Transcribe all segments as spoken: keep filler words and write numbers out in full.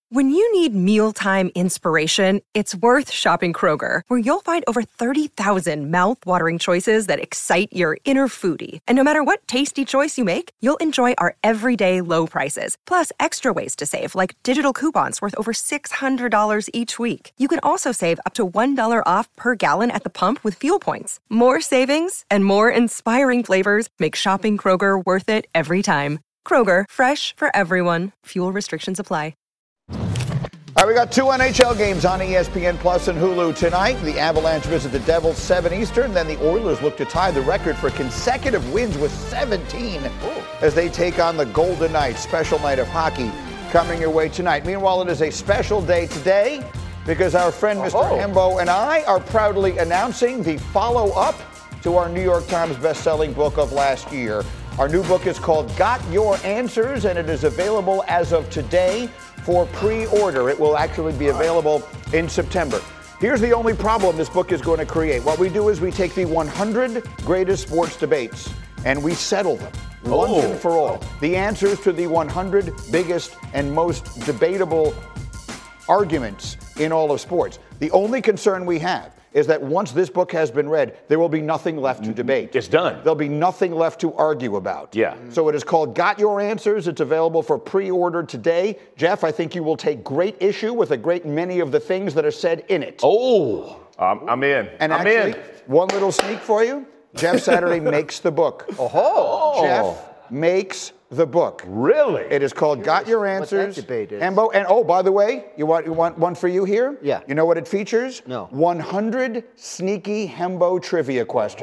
When you need mealtime inspiration, it's worth shopping Kroger, where you'll find over thirty thousand mouth-watering choices that excite your inner foodie. And no matter what tasty choice you make, you'll enjoy our everyday low prices, plus extra ways to save, like digital coupons worth over six hundred dollars each week. You can also save up to one dollar off per gallon at the pump with fuel points. More savings and more inspiring flavors make shopping Kroger worth it every time. Kroger, fresh for everyone. Fuel restrictions apply. All right, we got two N H L games on E S P N Plus and Hulu tonight. The Avalanche visit the Devils, seven Eastern. Then the Oilers look to tie the record for consecutive wins with seventeen Ooh. As they take on the Golden Knights. Special night of hockey coming your way tonight. Meanwhile, it is a special day today because our friend Mister Oh. Hembo and I are proudly announcing the follow-up to our New York Times best-selling book of last year. Our new book is called Got Your Answers, and it is available as of today for pre-order. It will actually be available in September. Here's the only problem this book is going to create. What we do is we take the one hundred greatest sports debates and we settle them once oh. and for all. The answers to the one hundred biggest and most debatable arguments in all of sports. The only concern we have is that once this book has been read, there will be nothing left to debate. It's done. There'll be nothing left to argue about. Yeah. So it is called Got Your Answers. It's available for pre-order today. Jeff, I think you will take great issue with a great many of the things that are said in it. Oh, um, I'm in. And I'm actually, in. One little sneak for you. Jeff Saturday makes the book. Oh. Jeff makes the book. Really? It is called Got Your Answers. What that debate is. And, Bo, and oh, by the way, you want you want one for you here? Yeah. You know what it features? No. one hundred sneaky Hembo trivia questions.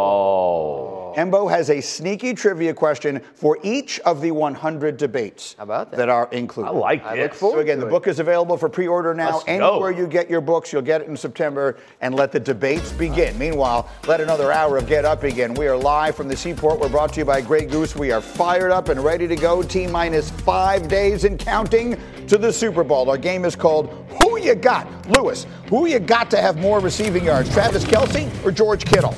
Oh. Hembo has a sneaky trivia question for each of the one hundred debates. How about that? That are included. I like I it. look forward So again, to the it. book is available for pre-order now. Let's Anywhere go. you get your books, you'll get it in September, and let the debates begin. Meanwhile, let another hour of Get Up begin. We are live from the Seaport. We're brought to you by Grey Goose. We are fired up and ready to go. T-minus five days and counting to the Super Bowl. Our game is called Who You Got? Lewis, who you got to have more receiving yards, Travis Kelce or George Kittle?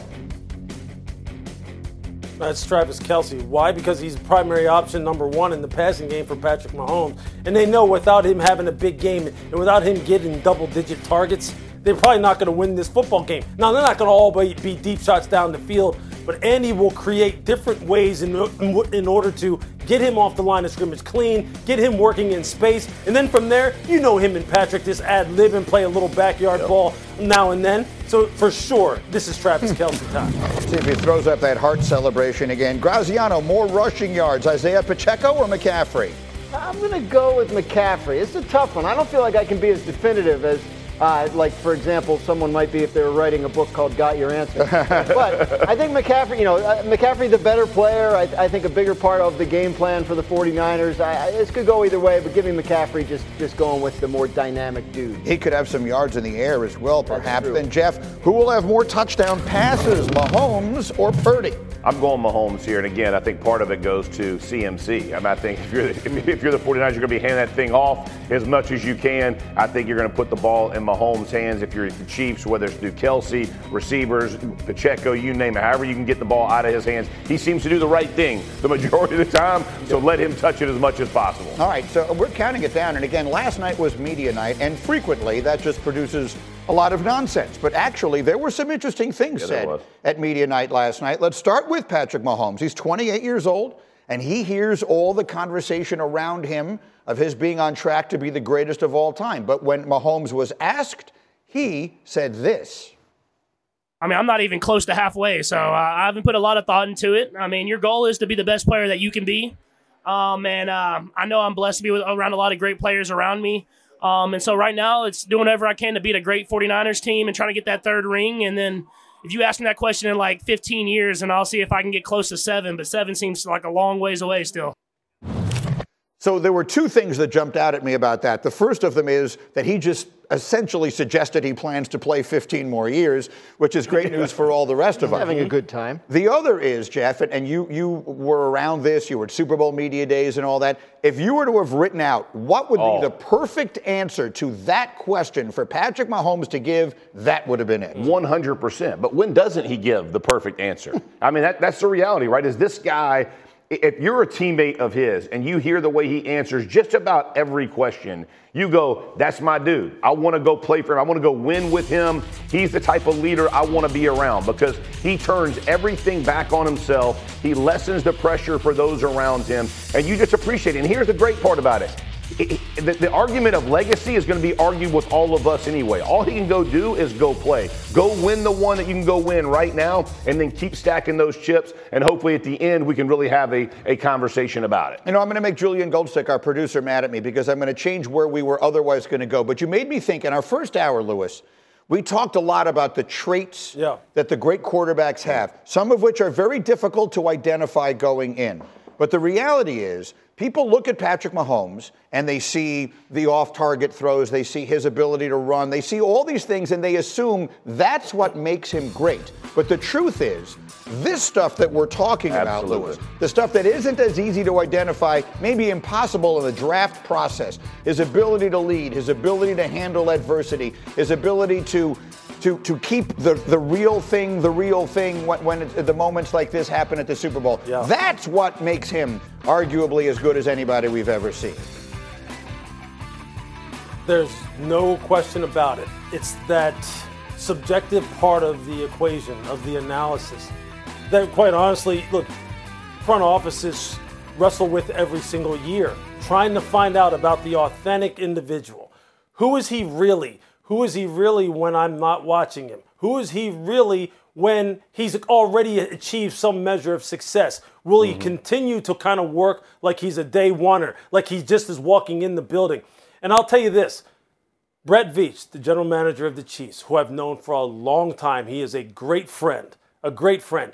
That's Travis Kelce. Why? Because he's primary option number one in the passing game for Patrick Mahomes. And they know without him having a big game and without him getting double-digit targets, they're probably not going to win this football game. Now, they're not going to all be, be deep shots down the field, but Andy will create different ways in, in order to get him off the line of scrimmage clean, get him working in space, and then from there, you know him and Patrick just ad-lib and play a little backyard yep. ball now and then. So for sure, this is Travis Kelce time. See if he throws up that heart celebration again. Graziano, more rushing yards, Isaiah Pacheco or McCaffrey? I'm going to go with McCaffrey. It's a tough one. I don't feel like I can be as definitive as, uh, like, for example, someone might be if they were writing a book called Got Your Answer. But I think McCaffrey, you know, uh, McCaffrey the better player. I, I think a bigger part of the game plan for the 49ers. I, I, this could go either way, but giving McCaffrey just, just going with the more dynamic dude. He could have some yards in the air as well, perhaps. Then, Jeff, who will have more touchdown passes, Mahomes or Purdy? I'm going Mahomes here, and again, I think part of it goes to C M C. I mean, I think if you're the, if you're the 49ers, you're going to be handing that thing off as much as you can. I think you're going to put the ball in Mahomes' hands. If you're the Chiefs, whether it's through Kelce, receivers, Pacheco, you name it, however you can get the ball out of his hands. He seems to do the right thing the majority of the time, so let him touch it as much as possible. All right, so we're counting it down, and again, last night was media night, and frequently that just produces a lot of nonsense. But actually, there were some interesting things yeah, said at media night last night. Let's start with Patrick Mahomes. He's twenty-eight years old, and he hears all the conversation around him of his being on track to be the greatest of all time. But when Mahomes was asked, he said this. I mean, I'm not even close to halfway, so uh, I haven't put a lot of thought into it. I mean, your goal is to be the best player that you can be. Um, and uh, I know I'm blessed to be with, around a lot of great players around me. Um, and so right now it's doing whatever I can to beat a great 49ers team and trying to get that third ring. And then if you ask me that question in like fifteen years, and I'll see if I can get close to seven, but seven seems like a long ways away still. So there were two things that jumped out at me about that. The first of them is that he just essentially suggested he plans to play fifteen more years, which is great news for all the rest of us. Having a good time. The other is, Jeff, and you, you were around this, you were at Super Bowl media days and all that. If you were to have written out what would oh. be the perfect answer to that question for Patrick Mahomes to give, that would have been it. one hundred percent. But when doesn't he give the perfect answer? I mean, that, that's the reality, right? Is this guy if you're a teammate of his and you hear the way he answers just about every question, you go, that's my dude. I want to go play for him. I want to go win with him. He's the type of leader I want to be around because he turns everything back on himself. He lessens the pressure for those around him, and you just appreciate it. And here's the great part about it. It, it, the, the argument of legacy is going to be argued with all of us anyway. All he can go do is go play. Go win the one that you can go win right now and then keep stacking those chips. And hopefully at the end we can really have a, a conversation about it. You know, I'm going to make Julian Goldstick, our producer, mad at me because I'm going to change where we were otherwise going to go. But you made me think in our first hour, Lewis, we talked a lot about the traits yeah. that the great quarterbacks have, some of which are very difficult to identify going in. But the reality is, people look at Patrick Mahomes and they see the off-target throws, they see his ability to run, they see all these things and they assume that's what makes him great. But the truth is, this stuff that we're talking Absolutely. about, Lewis, the stuff that isn't as easy to identify, maybe impossible in the draft process, his ability to lead, his ability to handle adversity, his ability to To, to keep the, the real thing, the real thing when, when it, the moments like this happen at the Super Bowl. Yeah. That's what makes him arguably as good as anybody we've ever seen. There's no question about it. It's that subjective part of the equation, of the analysis, that quite honestly, look, front offices wrestle with every single year, trying to find out about the authentic individual. Who is he really? Who is he really when I'm not watching him? Who is he really when he's already achieved some measure of success? Will he mm-hmm. continue to kind of work like he's a day oneer, like he just is walking in the building? And I'll tell you this, Brett Veach, the general manager of the Chiefs, who I've known for a long time, he is a great friend, a great friend.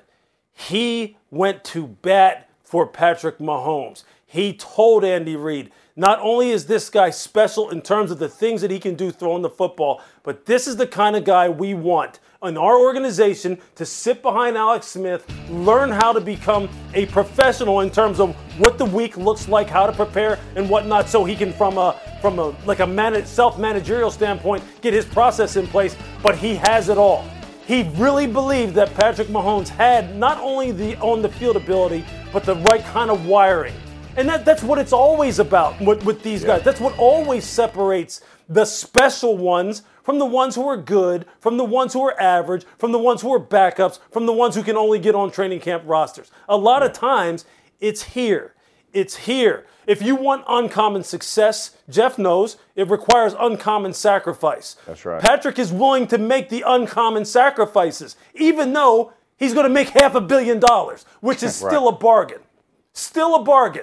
He went to bat for Patrick Mahomes. He told Andy Reid, not only is this guy special in terms of the things that he can do throwing the football, but this is the kind of guy we want in our organization to sit behind Alex Smith, learn how to become a professional in terms of what the week looks like, how to prepare and whatnot, so he can, from a from a like a manage, self-managerial standpoint, get his process in place. But he has it all. He really believed that Patrick Mahomes had not only the on-the-field ability, but the right kind of wiring. And that, that's what it's always about with, with these yeah. guys. That's what always separates the special ones from the ones who are good, from the ones who are average, from the ones who are backups, from the ones who can only get on training camp rosters. A lot yeah. of times, it's here. It's here. If you want uncommon success, Jeff knows it requires uncommon sacrifice. That's right. Patrick is willing to make the uncommon sacrifices, even though he's going to make half a billion dollars, which is still right. a bargain. Still a bargain.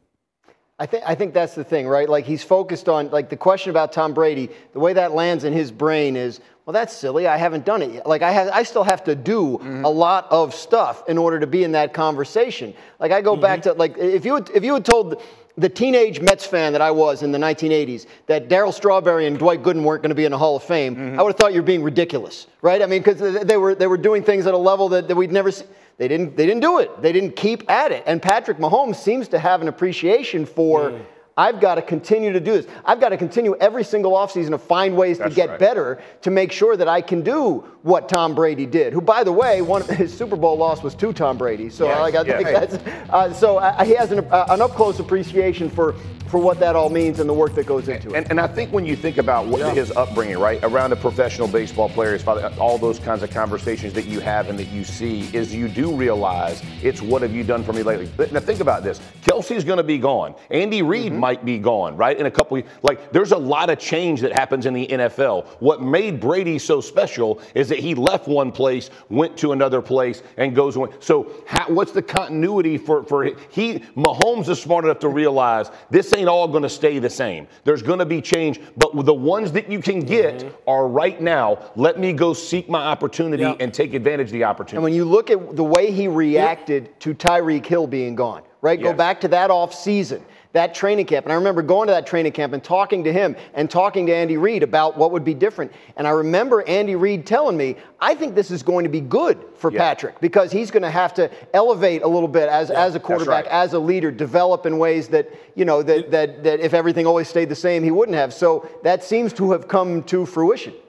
I think I think that's the thing, right? Like, he's focused on, like, the question about Tom Brady, the way that lands in his brain is, well, that's silly. I haven't done it yet. Like, I have, I still have to do mm-hmm. a lot of stuff in order to be in that conversation. Like, I go mm-hmm. back to, like, if you had, if you had told the teenage Mets fan that I was in the nineteen eighties that Darryl Strawberry and Dwight Gooden weren't going to be in the Hall of Fame, mm-hmm. I would have thought you were being ridiculous, right? I mean, because they were they were doing things at a level that, that we'd never seen. They didn't, they didn't do it. They didn't keep at it. And Patrick Mahomes seems to have an appreciation for, mm. I've got to continue to do this. I've got to continue every single offseason to find ways That's to get right. better to make sure that I can do what Tom Brady did, who, by the way, one of his Super Bowl loss was to Tom Brady. So, yes, like, I think yes. that's, uh, so uh, he has an, uh, an up-close appreciation for for what that all means and the work that goes into and, it. And I think when you think about what yeah. his upbringing, right, around a professional baseball player, his father, all those kinds of conversations that you have and that you see, is you do realize it's what have you done for me lately. Now think about this. Kelsey's going to be gone. Andy Reid mm-hmm. might be gone, right, in a couple of, like, there's a lot of change that happens in the N F L. What made Brady so special is that he left one place, went to another place, and goes on. So how, what's the continuity for, for he, Mahomes is smart enough to realize this ain't all going to stay the same. There's going to be change, but the ones that you can get mm-hmm. are right now. Let me go seek my opportunity yeah. and take advantage of the opportunity. And when you look at the way he reacted yeah. to Tyreek Hill being gone, right? Yes. Go back to that off season, that training camp. And I remember going to that training camp and talking to him and talking to Andy Reid about what would be different. And I remember Andy Reid telling me, I think this is going to be good for yeah. Patrick because he's going to have to elevate a little bit as, yeah, as a quarterback, right. as a leader, develop in ways that, you know, that, that, that if everything always stayed the same, he wouldn't have. So that seems to have come to fruition.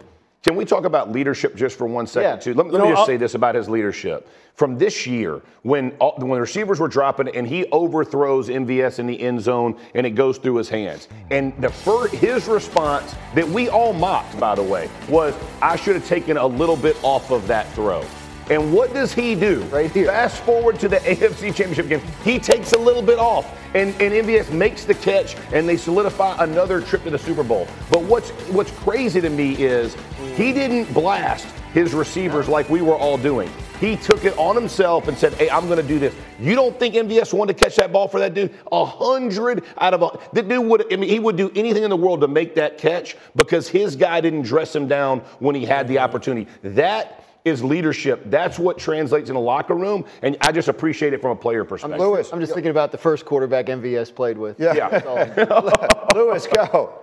Can we talk about leadership just for one second, Yeah. too? Let, let You me know, just I'll- say this about his leadership. From this year, when all, when the receivers were dropping and he overthrows M V S in the end zone and it goes through his hands. And the fir- his response that we all mocked, by the way, was, I should have taken a little bit off of that throw. And what does he do? Right here. Fast forward to the A F C Championship game. He takes a little bit off, and, and M V S makes the catch, and they solidify another trip to the Super Bowl. But what's what's crazy to me is he didn't blast his receivers like we were all doing. He took it on himself and said, hey, I'm going to do this. You don't think M V S wanted to catch that ball for that dude? A hundred out of a, the dude would, I mean, he would do anything in the world to make that catch because his guy didn't dress him down when he had the opportunity. That is leadership. That's what translates in a locker room, and I just appreciate it from a player perspective. Lewis. I'm just thinking about the first quarterback M V S played with. Yeah. Yeah. Lewis, go.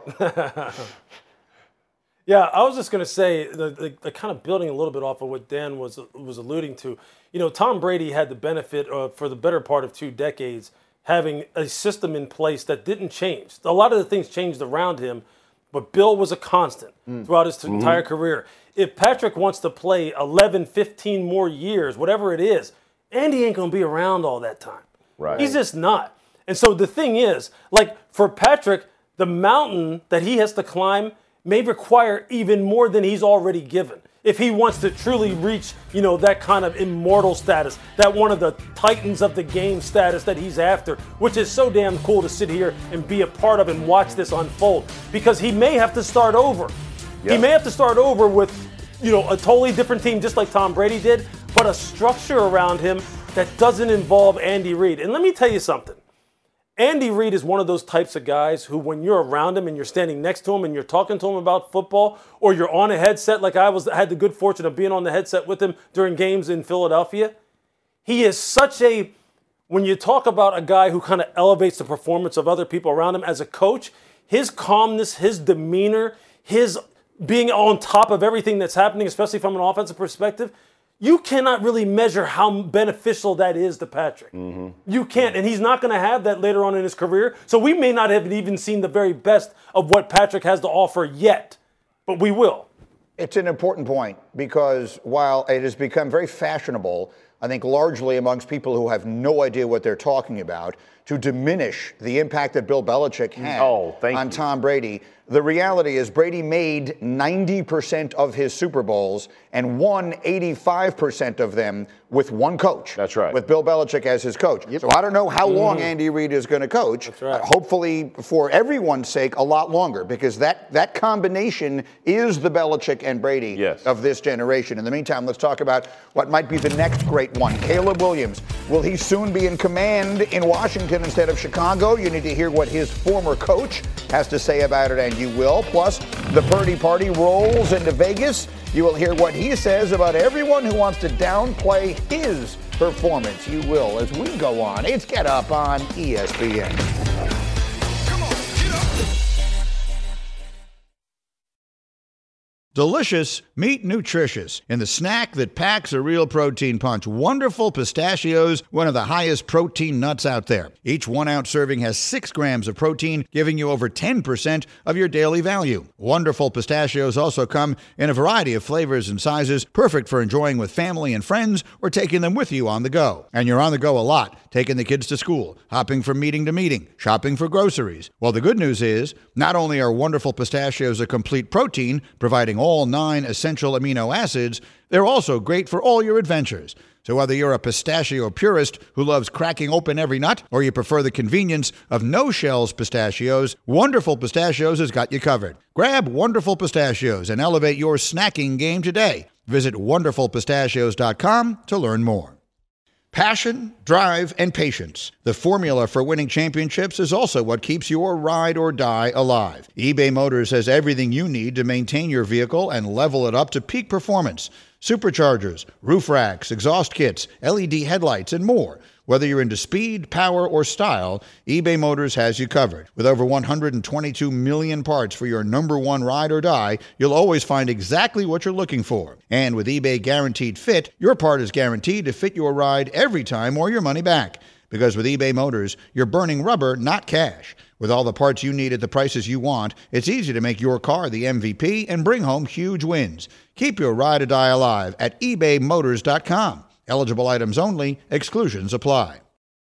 Yeah, I was just going to say, the, the, the kind of building a little bit off of what Dan was was alluding to. You know, Tom Brady had the benefit of, for the better part of two decades, having a system in place that didn't change. A lot of the things changed around him, but Bill was a constant mm. throughout his mm-hmm. entire career. If Patrick wants to play eleven, fifteen more years, whatever it is, Andy ain't going to be around all that time. Right. He's just not. And so the thing is, like for Patrick, the mountain that he has to climb may require even more than he's already given. If he wants to truly reach, you know, that kind of immortal status, that one of the titans of the game status that he's after, which is so damn cool to sit here and be a part of and watch this unfold, because he may have to start over. Yep. He may have to start over with, you know, a totally different team, just like Tom Brady did, but a structure around him that doesn't involve Andy Reid. And let me tell you something. Andy Reid is one of those types of guys who, when you're around him and you're standing next to him and you're talking to him about football, or you're on a headset like I was, had the good fortune of being on the headset with him during games in Philadelphia, he is such a, when you talk about a guy who kind of elevates the performance of other people around him as a coach, his calmness, his demeanor, his being on top of everything that's happening, especially from an offensive perspective, you cannot really measure how beneficial that is to Patrick. Mm-hmm. You can't, and he's not going to have that later on in his career. So we may not have even seen the very best of what Patrick has to offer yet, but we will. It's an important point because while it has become very fashionable, I think largely amongst people who have no idea what they're talking about, to diminish the impact that Bill Belichick had oh, on you. Tom Brady. The reality is Brady made ninety percent of his Super Bowls and won eighty-five percent of them with one coach. That's right. With Bill Belichick as his coach. Yep. So I don't know how long mm-hmm. Andy Reid is going to coach. That's right. Uh, hopefully, for everyone's sake, a lot longer, because that, that combination is the Belichick and Brady yes. of this generation. In the meantime, let's talk about what might be the next great one. Caleb Williams. Will he soon be in command in Washington instead of Chicago? You need to hear what his former coach has to say about it, and you will. Plus, the Purdy Party rolls into Vegas. You will hear what he says about everyone who wants to downplay his performance. You will as we go on. It's Get Up on E S P N. Come on, get up. Delicious, meet nutritious. In the snack that packs a real protein punch, Wonderful Pistachios, one of the highest protein nuts out there. Each one-ounce serving has six grams of protein, giving you over ten percent of your daily value. Wonderful Pistachios also come in a variety of flavors and sizes, perfect for enjoying with family and friends or taking them with you on the go. And you're on the go a lot, taking the kids to school, hopping from meeting to meeting, shopping for groceries. Well, the good news is, not only are Wonderful Pistachios a complete protein, providing all nine essential amino acids, they're also great for all your adventures. So whether you're a pistachio purist who loves cracking open every nut, or you prefer the convenience of no-shells pistachios, Wonderful Pistachios has got you covered. Grab Wonderful Pistachios and elevate your snacking game today. Visit wonderful pistachios dot com to learn more. Passion, drive, and patience. The formula for winning championships is also what keeps your ride or die alive. eBay Motors has everything you need to maintain your vehicle and level it up to peak performance. Superchargers, roof racks, exhaust kits, L E D headlights, and more. Whether you're into speed, power, or style, eBay Motors has you covered. With over one hundred twenty-two million parts for your number one ride or die, you'll always find exactly what you're looking for. And with eBay Guaranteed Fit, your part is guaranteed to fit your ride every time or your money back. Because with eBay Motors, you're burning rubber, not cash. With all the parts you need at the prices you want, it's easy to make your car the M V P and bring home huge wins. Keep your ride or die alive at ebay motors dot com. Eligible items only. Exclusions apply.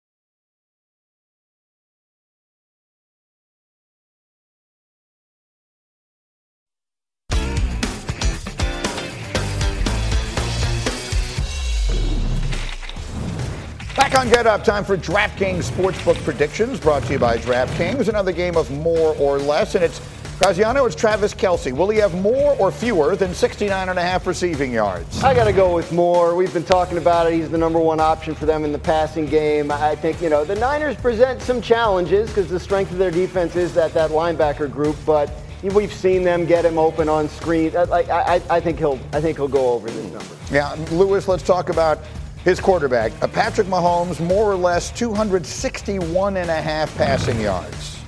Back on Get Up, time for DraftKings Sportsbook Predictions, brought to you by DraftKings. Another game of more or less, and it's Graziano, it's Travis Kelce. Will he have more or fewer than sixty-nine and a half receiving yards? I got to go with more. We've been talking about it. He's the number one option for them in the passing game. I think, you know, the Niners present some challenges because the strength of their defense is that, that linebacker group, but we've seen them get him open on screen. I, I, I think he'll I think he'll go over this number. Yeah, Lewis, let's talk about his quarterback, uh, Patrick Mahomes, more or less two hundred sixty-one and a half passing yards.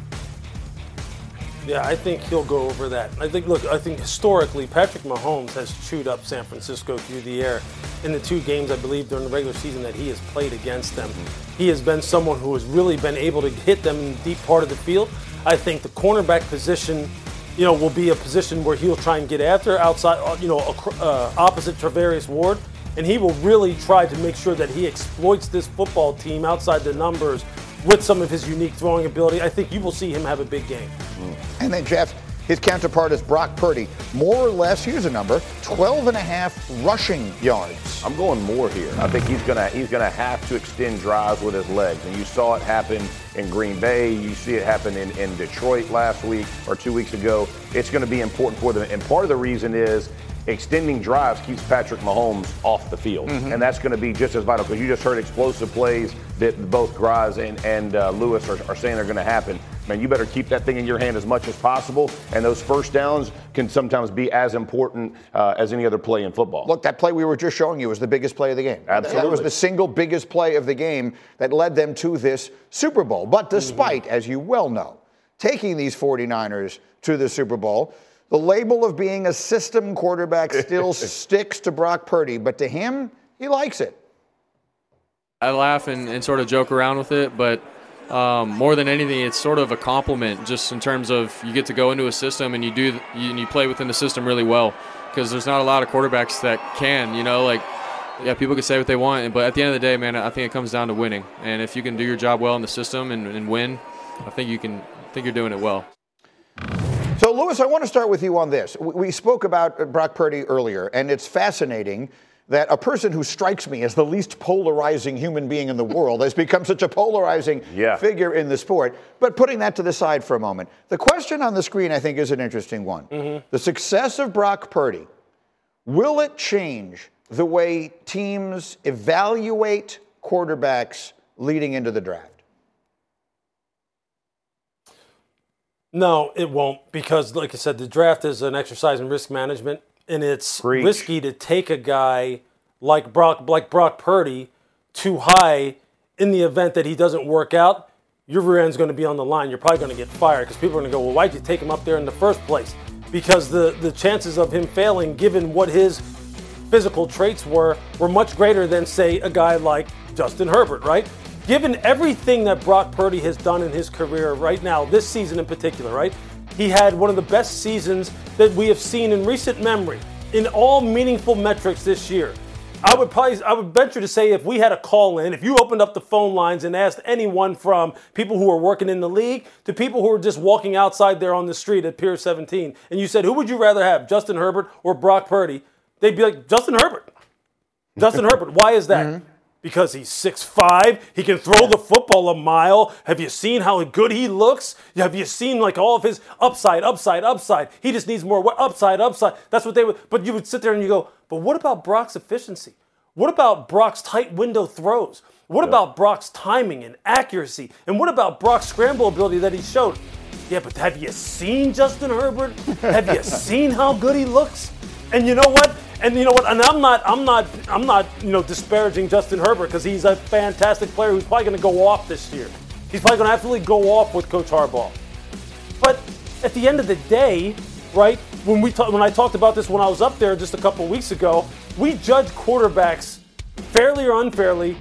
Yeah, I think he'll go over that. I think, look, I think historically, Patrick Mahomes has chewed up San Francisco through the air in the two games, I believe, during the regular season that he has played against them. He has been someone who has really been able to hit them in the deep part of the field. I think the cornerback position, you know, will be a position where he'll try and get after outside, you know, uh, opposite Travarius Ward. And he will really try to make sure that he exploits this football team outside the numbers with some of his unique throwing ability. I think you will see him have a big game. And then, Jeff, his counterpart is Brock Purdy. More or less, here's a number, twelve and a half rushing yards. I'm going more here. I think he's gonna he's gonna have to extend drives with his legs. And you saw it happen in Green Bay. You see it happen in, in Detroit last week or two weeks ago. It's gonna be important for them. And part of the reason is extending drives keeps Patrick Mahomes off the field. Mm-hmm. And that's going to be just as vital because you just heard explosive plays that both Graz and, and uh, Lewis are, are saying are going to happen. Man, you better keep that thing in your hand as much as possible. And those first downs can sometimes be as important uh, as any other play in football. Look, that play we were just showing you was the biggest play of the game. Absolutely. That was the single biggest play of the game that led them to this Super Bowl. But despite, mm-hmm. as you well know, taking these 49ers to the Super Bowl, the label of being a system quarterback still sticks to Brock Purdy, but to him, he likes it. I laugh and, and sort of joke around with it, but um, more than anything, it's sort of a compliment just in terms of you get to go into a system and you do you, and you play within the system really well because there's not a lot of quarterbacks that can, you know, like, yeah, people can say what they want, but at the end of the day, man, I think it comes down to winning. And if you can do your job well in the system and, and win, I think you can I think you're doing it well. So, Lewis, I want to start with you on this. We spoke about Brock Purdy earlier, and it's fascinating that a person who strikes me as the least polarizing human being in the world has become such a polarizing yeah. figure in the sport. But putting that to the side for a moment, the question on the screen, I think, is an interesting one. Mm-hmm. The success of Brock Purdy, will it change the way teams evaluate quarterbacks leading into the draft? No, it won't, because, like I said, the draft is an exercise in risk management, and it's Preach. risky to take a guy like Brock, like Brock Purdy too high in the event that he doesn't work out. Your rear end's going to be on the line. You're probably going to get fired because people are going to go, well, why'd you take him up there in the first place? Because the, the chances of him failing, given what his physical traits were, were much greater than, say, a guy like Justin Herbert, right? Given everything that Brock Purdy has done in his career right now, this season in particular, right? He had one of the best seasons that we have seen in recent memory in all meaningful metrics this year. I would probably, I would venture to say if we had a call in, if you opened up the phone lines and asked anyone from people who are working in the league to people who are just walking outside there on the street at Pier seventeen, and you said, who would you rather have, Justin Herbert or Brock Purdy? They'd be like, Justin Herbert. Justin Herbert. Why is that? Mm-hmm. Because he's six five, he can throw the football a mile. Have you seen how good he looks? Have you seen like all of his upside, upside, upside? He just needs more upside, upside. That's what they would, but you would sit there and you go, but what about Brock's efficiency? What about Brock's tight window throws? What yeah. about Brock's timing and accuracy? And what about Brock's scramble ability that he showed? Yeah, but have you seen Justin Herbert? Have you seen how good he looks? And you know what? And you know what? And I'm not, I'm not, I'm not, you know, disparaging Justin Herbert because he's a fantastic player who's probably going to go off this year. He's probably going to absolutely go off with Coach Harbaugh. But at the end of the day, right? When we talk, when I talked about this when I was up there just a couple of weeks ago, we judge quarterbacks fairly or unfairly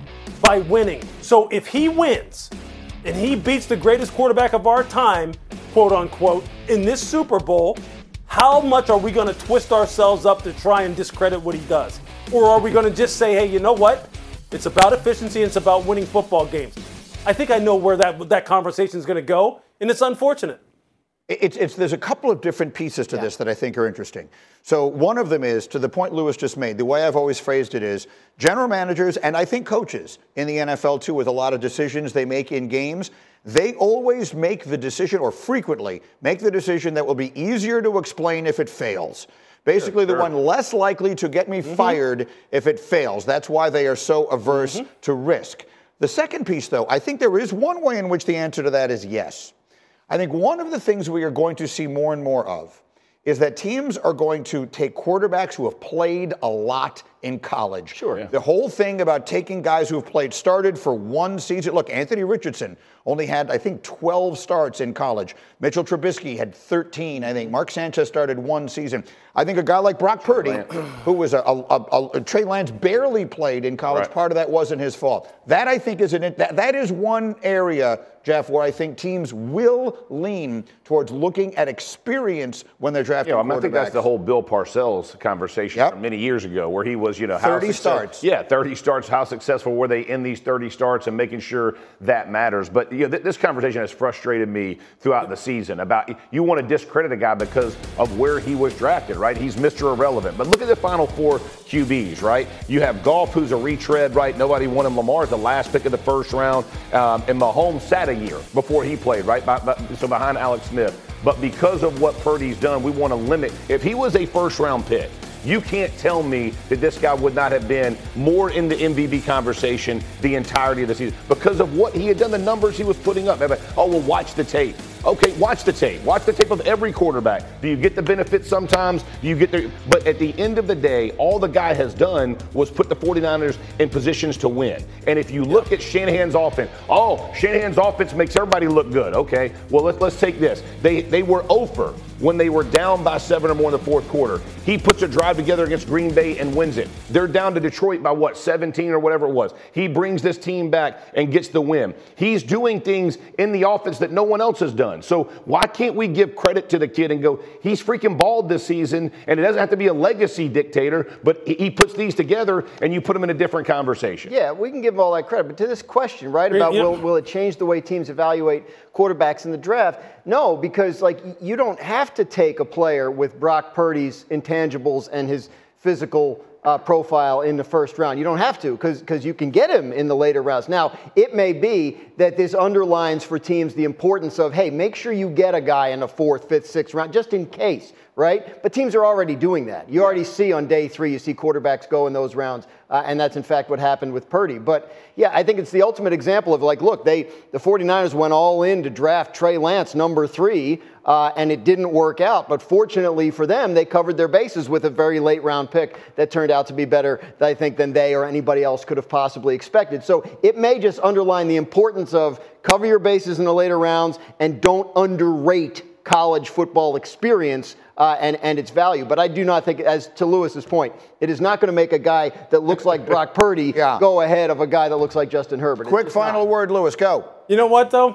by winning. So if he wins and he beats the greatest quarterback of our time, quote unquote, in this Super Bowl, how much are we going to twist ourselves up to try and discredit what he does? Or are we going to just say, hey, you know what? It's about efficiency and it's about winning football games. I think I know where that that conversation is going to go, and it's unfortunate. It's, it's, there's a couple of different pieces to yeah. this that I think are interesting. So one of them is, to the point Lewis just made, the way I've always phrased it is, general managers, and I think coaches in the N F L too, with a lot of decisions they make in games, they always make the decision, or frequently make the decision that will be easier to explain if it fails. Basically, sure, the sure. one less likely to get me mm-hmm. fired if it fails. That's why they are so averse mm-hmm. to risk. The second piece, though, I think there is one way in which the answer to that is yes. I think one of the things we are going to see more and more of is that teams are going to take quarterbacks who have played a lot in college. Sure. Yeah. The whole thing about taking guys who have played started for one season. Look, Anthony Richardson only had, I think, twelve starts in college. Mitchell Trubisky had thirteen, I think. Mark Sanchez started one season. I think a guy like Brock Purdy, who was a, a, a, a Trey Lance barely played in college. Right. Part of that wasn't his fault. That, I think, is an that, that is one area, Jeff, where I think teams will lean towards looking at experience when they're drafting yeah, quarterbacks. I think that's the whole Bill Parcells conversation yep. from many years ago, where he was, you know, how thirty success- starts. Yeah, thirty starts. How successful were they in these thirty starts, and making sure that matters. But you know, th- this conversation has frustrated me throughout the season about you want to discredit a guy because of where he was drafted, right? He's Mister Irrelevant. But look at the final four Q Bs, right? You have Goff, who's a retread, right? Nobody wanted Lamar at the last pick of the first round, um, and Mahomes sat a year before he played, right? By, by, so behind Alex Smith. But because of what Purdy's done, we want to limit. If he was a first-round pick, you can't tell me that this guy would not have been more in the M V P conversation the entirety of the season because of what he had done, the numbers he was putting up. Oh, well, watch the tape. Okay, watch the tape. Watch the tape of every quarterback. Do you get the benefits sometimes? Do you get the? But at the end of the day, all the guy has done was put the 49ers in positions to win. And if you look at Shanahan's offense, oh, Shanahan's offense makes everybody look good. Okay, well, let's let's take this. They they were over when they were down by seven or more in the fourth quarter. He puts a drive together against Green Bay and wins it. They're down to Detroit by what, seventeen or whatever it was. He brings this team back and gets the win. He's doing things in the offense that no one else has done. So why can't we give credit to the kid and go, he's freaking balled this season, and it doesn't have to be a legacy dictator, but he puts these together and you put them in a different conversation. Yeah, we can give him all that credit. But to this question, right, about yeah. will, will it change the way teams evaluate quarterbacks in the draft? No, because like you don't have to take a player with Brock Purdy's intangibles and his physical Uh, profile in the first round. You don't have to because because you can get him in the later rounds. Now, it may be that this underlines for teams the importance of, hey, make sure you get a guy in the fourth, fifth, sixth round, just in case, right? But teams are already doing that. You already see on day three, you see quarterbacks go in those rounds, uh, and that's in fact what happened with Purdy. But yeah, I think it's the ultimate example of like, look, they the 49ers went all in to draft Trey Lance, number three, Uh, and it didn't work out. But fortunately for them, they covered their bases with a very late round pick that turned out to be better, I think, than they or anybody else could have possibly expected. So it may just underline the importance of cover your bases in the later rounds and don't underrate college football experience uh, and, and its value. But I do not think, as to Lewis's point, it is not going to make a guy that looks like Brock Purdy yeah. go ahead of a guy that looks like Justin Herbert. Quick final not. word, Lewis, go. You know what, though?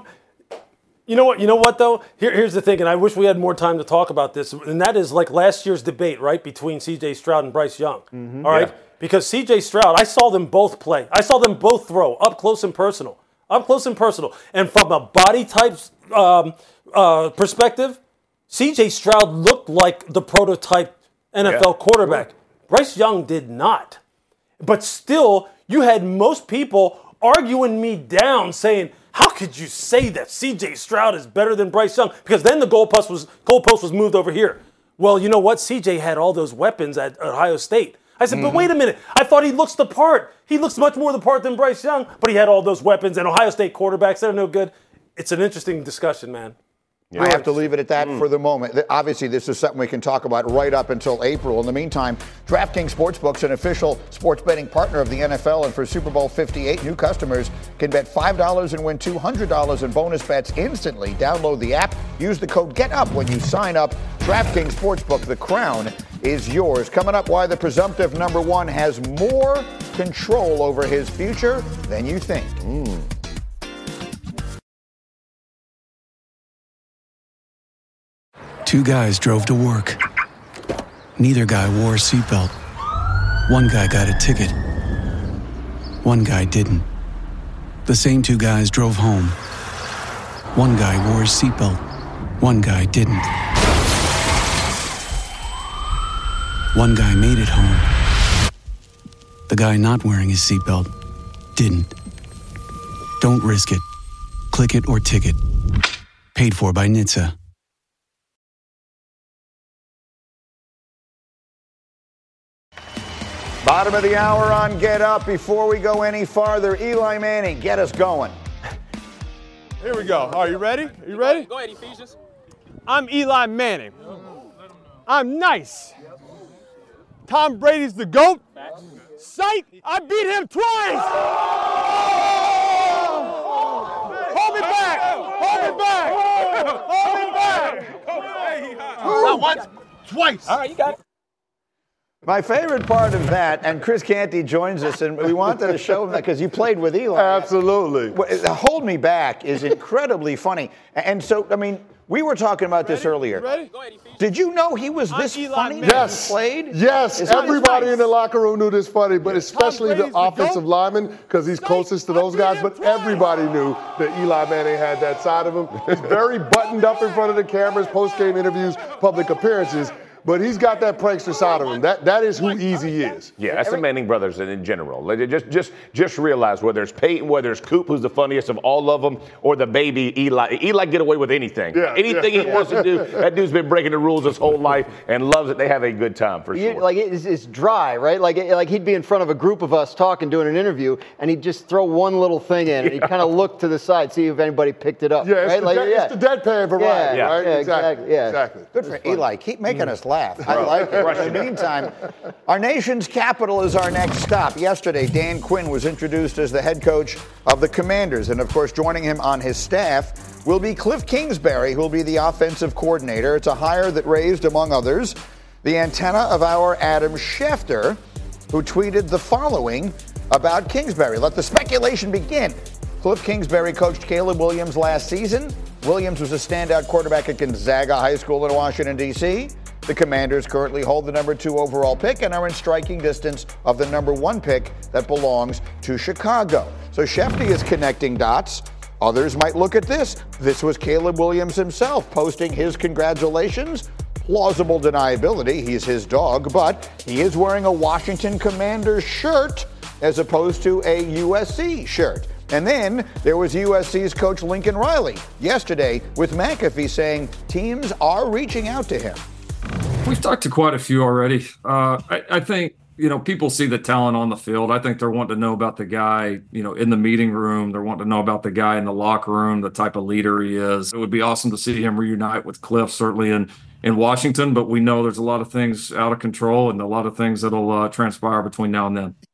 You know what? You know what though? Here, here's the thing, and I wish we had more time to talk about this. And that is like last year's debate, right, between C J Stroud and Bryce Young. Mm-hmm. All right, yeah. Because C J Stroud, I saw them both play. I saw them both throw up close and personal, up close and personal. And from a body type um, uh, perspective, C J Stroud looked like the prototype N F L yeah. quarterback. Bryce Young did not. But still, you had most people arguing me down, saying, how could you say that C J Stroud is better than Bryce Young? Because then the goalpost was goalpost was moved over here. Well, you know what? C J had all those weapons at Ohio State. I said, mm-hmm. but wait a minute. I thought he looks the part. He looks much more the part than Bryce Young, but he had all those weapons, and Ohio State quarterbacks, they're no good. It's an interesting discussion, man. Yeah. I have to leave it at that mm. for the moment. Obviously, this is something we can talk about right up until April. In the meantime, DraftKings Sportsbook is an official sports betting partner of the N F L, and for Super Bowl fifty-eight, new customers can bet five dollars and win two hundred dollars in bonus bets instantly. Download the app. Use the code GETUP when you sign up. DraftKings Sportsbook, the crown is yours. Coming up, why the presumptive number one has more control over his future than you think. Mm. Two guys drove to work. Neither guy wore a seatbelt. One guy got a ticket. One guy didn't. The same two guys drove home. One guy wore his seatbelt. One guy didn't. One guy made it home. The guy not wearing his seatbelt didn't. Don't risk it. Click it or ticket. Paid for by N H T S A. Bottom of the hour on Get Up. Before we go any farther, Eli Manning, get us going. Here we go. Are you ready? Are you ready? Go ahead, Ephesians. I'm Eli Manning. I'm nice. Tom Brady's the GOAT. Sight, I beat him twice. Hold me back. Hold me back. Hold me back. Not once, twice. All right, you got it. My favorite part of that, and Chris Canty joins us, and we wanted to show him that because you played with Eli. Absolutely. Hold Me Back is incredibly funny. And so, I mean, we were talking about this earlier. Ready? Did you know he was this funny when yes. he played? Yes. Is Everybody nice? in the locker room knew this funny, but especially the offensive lineman because he's closest to those guys. But everybody knew that Eli Manning had that side of him. He's very buttoned up in front of the cameras, post-game interviews, public appearances. But he's got that prankster side of him. That that is who Easy is. Yeah, that's the Manning brothers in general. Like, Just just just realize whether it's Peyton, whether it's Coop, who's the funniest of all of them, or the baby Eli. Eli get away with anything. Yeah, anything yeah. he wants to do. That dude's been breaking the rules his whole life and loves it. They have a good time for sure. You, like it's, it's dry, right? Like it, like he'd be in front of a group of us talking, doing an interview, and he'd just throw one little thing in, and he'd kind of look to the side, see if anybody picked it up. Yeah, it's, right? the, like, dead, yeah. it's the deadpan variety, yeah, right? Yeah, exactly. exactly. Yeah. exactly. Good for Eli. Keep making us laugh. I like it. In the meantime, our nation's capital is our next stop. Yesterday, Dan Quinn was introduced as the head coach of the Commanders. And, of course, joining him on his staff will be Cliff Kingsbury, who will be the offensive coordinator. It's a hire that raised, among others, the antenna of our Adam Schefter, who tweeted the following about Kingsbury. Let the speculation begin. Cliff Kingsbury coached Caleb Williams last season. Williams was a standout quarterback at Gonzaga High School in Washington, D C The Commanders currently hold the number two overall pick and are in striking distance of the number one pick that belongs to Chicago. So Schefter is connecting dots. Others might look at this. This was Caleb Williams himself posting his congratulations. Plausible deniability. He's his dog, but he is wearing a Washington Commanders shirt as opposed to a U S C shirt. And then there was U S C's coach Lincoln Riley yesterday with McAfee saying teams are reaching out to him. We've talked to quite a few already. Uh, I, I think, you know, people see the talent on the field. I think they're wanting to know about the guy, you know, in the meeting room. They're wanting to know about the guy in the locker room, the type of leader he is. It would be awesome to see him reunite with Cliff, certainly in, in Washington, but we know there's a lot of things out of control and a lot of things that'll uh, transpire between now and then.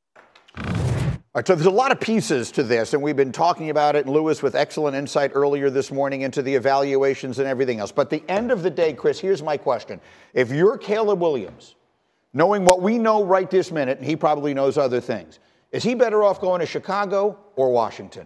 All right, so there's a lot of pieces to this, and we've been talking about it, Lewis, with excellent insight earlier this morning into the evaluations and everything else. But at the end of the day, Chris, here's my question. If you're Caleb Williams, knowing what we know right this minute, and he probably knows other things, is he better off going to Chicago or Washington?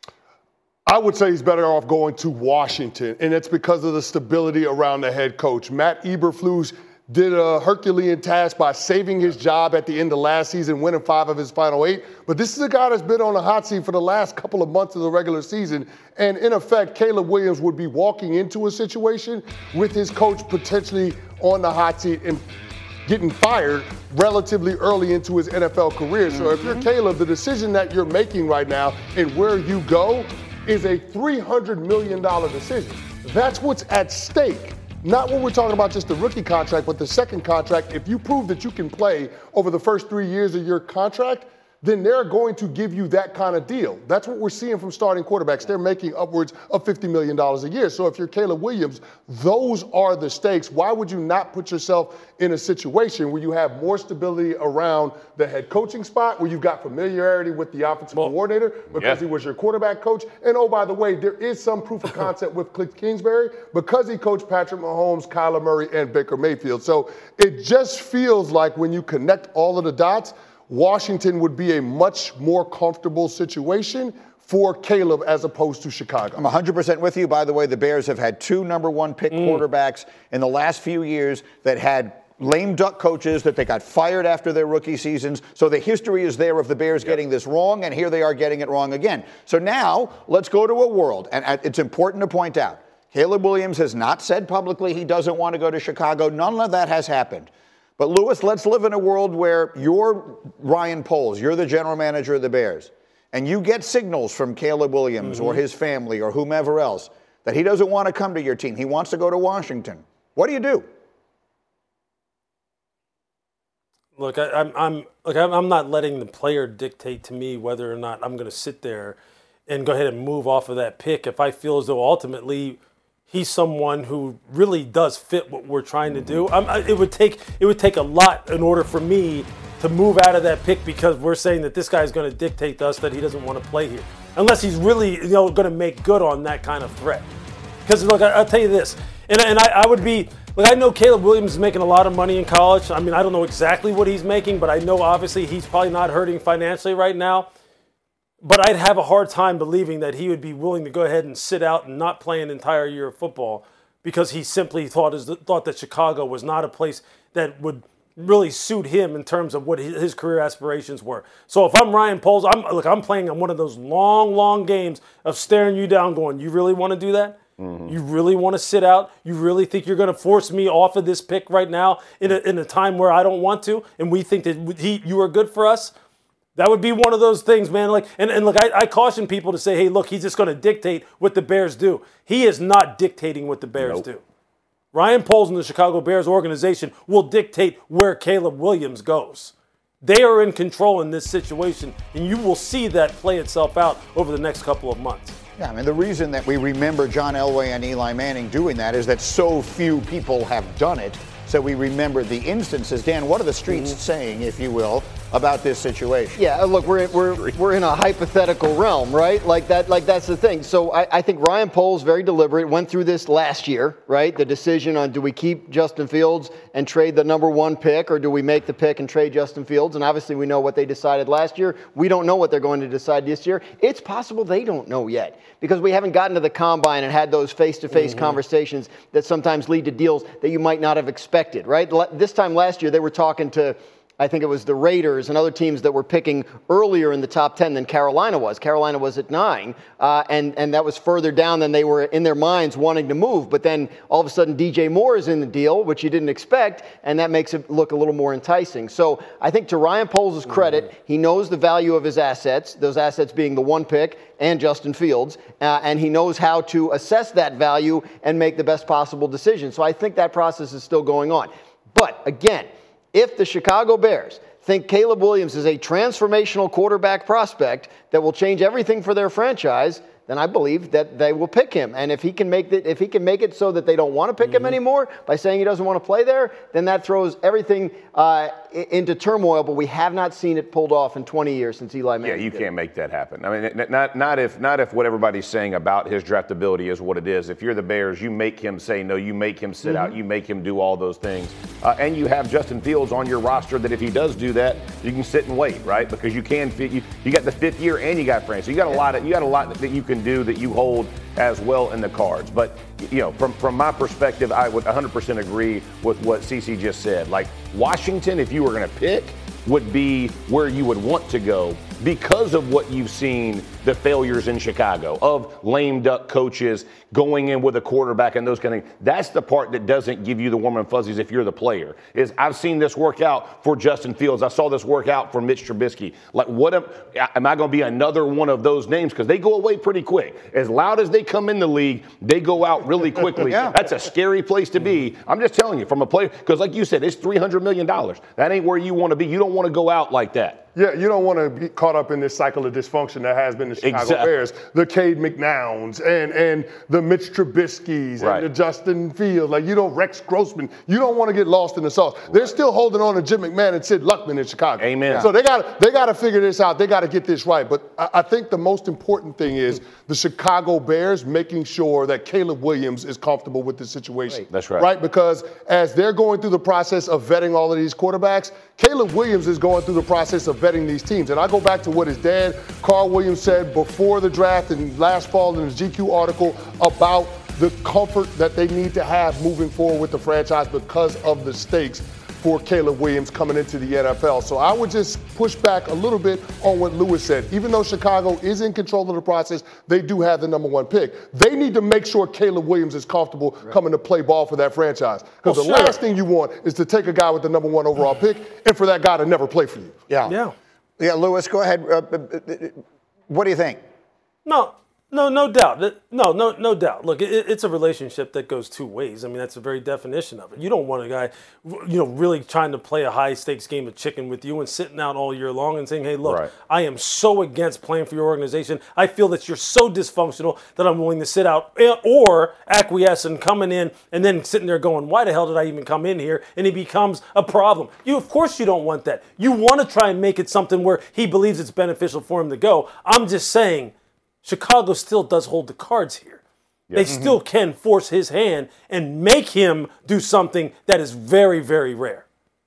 I would say he's better off going to Washington, and it's because of the stability around the head coach. Matt Eberflus did a Herculean task by saving his job at the end of last season, winning five of his final eight. But this is a guy that's been on the hot seat for the last couple of months of the regular season. And in effect, Caleb Williams would be walking into a situation with his coach potentially on the hot seat and getting fired relatively early into his N F L career. So if you're Caleb, the decision that you're making right now and where you go is a three hundred million dollars decision. That's what's at stake. Not when we're talking about just the rookie contract, but the second contract. If you prove that you can play over the first three years of your contract, then they're going to give you that kind of deal. That's what we're seeing from starting quarterbacks. They're making upwards of fifty million dollars a year. So if you're Caleb Williams, those are the stakes. Why would you not put yourself in a situation where you have more stability around the head coaching spot, where you've got familiarity with the offensive well, coordinator because yeah. he was your quarterback coach? And oh, by the way, there is some proof of concept with Cliff Kingsbury because he coached Patrick Mahomes, Kyler Murray, and Baker Mayfield. So it just feels like when you connect all of the dots, Washington would be a much more comfortable situation for Caleb as opposed to Chicago. I'm one hundred percent with you. By the way, the Bears have had two number one pick mm. quarterbacks in the last few years that had lame duck coaches that they got fired after their rookie seasons. So the history is there of the Bears yep. getting this wrong, and here they are getting it wrong again. So now let's go to a world, and it's important to point out, Caleb Williams has not said publicly he doesn't want to go to Chicago. None of that has happened. But, Louis, let's live in a world where you're Ryan Poles, you're the general manager of the Bears, and you get signals from Caleb Williams mm-hmm. or his family or whomever else that he doesn't want to come to your team. He wants to go to Washington. What do you do? Look, I, I'm, I'm, look, I'm not letting the player dictate to me whether or not I'm going to sit there and go ahead and move off of that pick if I feel as though ultimately – he's someone who really does fit what we're trying to do. I'm, I, it would take it would take a lot in order for me to move out of that pick because we're saying that this guy's going to dictate to us that he doesn't want to play here, unless he's really you know going to make good on that kind of threat. Because look, I, I'll tell you this, and and I, I would be look. I know Caleb Williams is making a lot of money in college. I mean, I don't know exactly what he's making, but I know obviously he's probably not hurting financially right now. But I'd have a hard time believing that he would be willing to go ahead and sit out and not play an entire year of football because he simply thought his, thought that Chicago was not a place that would really suit him in terms of what his career aspirations were. So if I'm Ryan Poles, I'm look, I'm playing on one of those long, long games of staring you down going, you really want to do that? Mm-hmm. You really want to sit out? You really think you're going to force me off of this pick right now in a, in a time where I don't want to and we think that he, you are good for us? That would be one of those things, man. Like, and, and look, I, I caution people to say, hey, look, he's just going to dictate what the Bears do. He is not dictating what the Bears nope. do. Ryan Poles and the Chicago Bears organization will dictate where Caleb Williams goes. They are in control in this situation, and you will see that play itself out over the next couple of months. Yeah, I mean, the reason that we remember John Elway and Eli Manning doing that is that so few people have done it. So we remember the instances. Dan, what are the streets mm-hmm. saying, if you will, about this situation? Yeah, look, we're we're we're in a hypothetical realm, right? Like that, like that's the thing. So I, I think Ryan Poles, very deliberate, went through this last year, right? The decision on do we keep Justin Fields and trade the number one pick, or do we make the pick and trade Justin Fields? And obviously we know what they decided last year. We don't know what they're going to decide this year. It's possible they don't know yet because we haven't gotten to the combine and had those face-to-face mm-hmm. conversations that sometimes lead to deals that you might not have expected. Right? This time last year, they were talking to, I think it was the Raiders and other teams that were picking earlier in the top ten than Carolina was. Carolina was at nine, uh, and, and that was further down than they were in their minds wanting to move. But then all of a sudden, D J Moore is in the deal, which you didn't expect, and that makes it look a little more enticing. So I think to Ryan Poles' credit, mm-hmm. he knows the value of his assets, those assets being the one pick and Justin Fields, uh, and he knows how to assess that value and make the best possible decision. So I think that process is still going on. But again, if the Chicago Bears think Caleb Williams is a transformational quarterback prospect that will change everything for their franchise, then I believe that they will pick him. And if he can make it, if he can make it so that they don't want to pick mm-hmm. him anymore by saying he doesn't want to play there, then that throws everything uh, into turmoil. But we have not seen it pulled off in twenty years since Eli Manning. Yeah, you did. can't make that happen. I mean, not not if not if what everybody's saying about his draftability is what it is. If you're the Bears, you make him say no, you make him sit mm-hmm. out, you make him do all those things, uh, and you have Justin Fields on your roster that if he does do that, you can sit and wait, right? Because you can fit. You, you got the fifth year and you got France, so you got a lot of you got a lot that you can do that you hold as well in the cards. But you know, from from my perspective, I would one hundred percent agree with what CeCe just said. Like Washington, if you were going to pick, would be where you would want to go because of what you've seen, the failures in Chicago of lame duck coaches going in with a quarterback and those kind of things. That's the part that doesn't give you the warm and fuzzies if you're the player. Is I've seen this work out for Justin Fields. I saw this work out for Mitch Trubisky. Like, what am, am I going to be another one of those names? Because they go away pretty quick. As loud as they come in the league, they go out really quickly. yeah. That's a scary place to be. I'm just telling you, from a player, because like you said, it's three hundred million dollars. That ain't where you want to be. You don't want to go out like that. Yeah, you don't want to be caught up in this cycle of dysfunction that has been the Chicago Exactly. Bears. The Cade McNowns and and the Mitch Trubisky's Right. and the Justin Fields, like you know Rex Grossman. You don't want to get lost in the sauce. Right. They're still holding on to Jim McMahon and Sid Luckman in Chicago. Amen. So they got they got to figure this out. They got to get this right. But I, I think the most important thing is the Chicago Bears making sure that Caleb Williams is comfortable with the situation. That's right. Right, because as they're going through the process of vetting all of these quarterbacks, Caleb Williams is going through the process of vetting these teams. And I go back to what his dad, Carl Williams, said before the draft and last fall in his G Q article about the comfort that they need to have moving forward with the franchise because of the stakes for Caleb Williams coming into the N F L. So I would just push back a little bit on what Lewis said. Even though Chicago is in control of the process, they do have the number one pick. They need to make sure Caleb Williams is comfortable right. coming to play ball for that franchise. Because well, the sure. last thing you want is to take a guy with the number one overall pick and for that guy to never play for you. Yeah. Yeah. Yeah, Lewis, go ahead. Uh, what do you think? No. No, no doubt. No, no, no doubt. Look, it, it's a relationship that goes two ways. I mean, that's the very definition of it. You don't want a guy, you know, really trying to play a high-stakes game of chicken with you and sitting out all year long and saying, hey, look, right. I am so against playing for your organization. I feel that you're so dysfunctional that I'm willing to sit out or acquiesce and coming in and then sitting there going, why the hell did I even come in here? And he becomes a problem. You, of course, you don't want that. You want to try and make it something where he believes it's beneficial for him to go. I'm just saying, Chicago still does hold the cards here. Yeah. They mm-hmm. still can force his hand and make him do something that is very, very rare.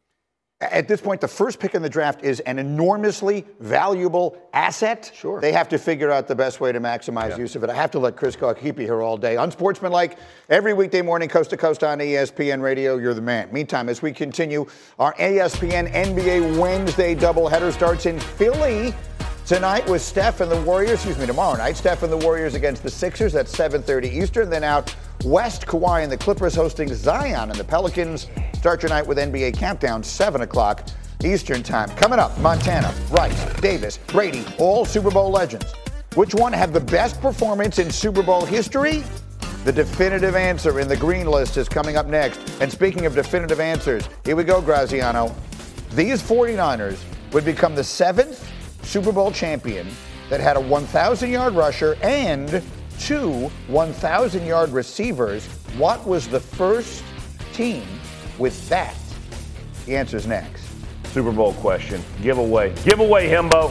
At this point, the first pick in the draft is an enormously valuable asset. Sure. They have to figure out the best way to maximize yeah. use of it. I have to let Chris Cook keep you here all day. Unsportsmanlike, every weekday morning, coast to coast on E S P N Radio. You're the man. Meantime, as we continue, our E S P N N B A Wednesday doubleheader starts in Philly tonight with Steph and the Warriors, excuse me, tomorrow night, Steph and the Warriors against the Sixers. That's seven thirty Eastern. Then out west, Kawhi and the Clippers hosting Zion and the Pelicans. Start your night with N B A Countdown, seven o'clock Eastern time. Coming up, Montana, Rice, Davis, Brady, all Super Bowl legends. Which one had the best performance in Super Bowl history? The definitive answer in the green list is coming up next. And speaking of definitive answers, here we go, Graziano. These 49ers would become the seventh Super Bowl champion that had a one thousand yard rusher and two one thousand yard receivers. What was the first team with that? The answer's next. Super Bowl question. Giveaway. Giveaway, Himbo.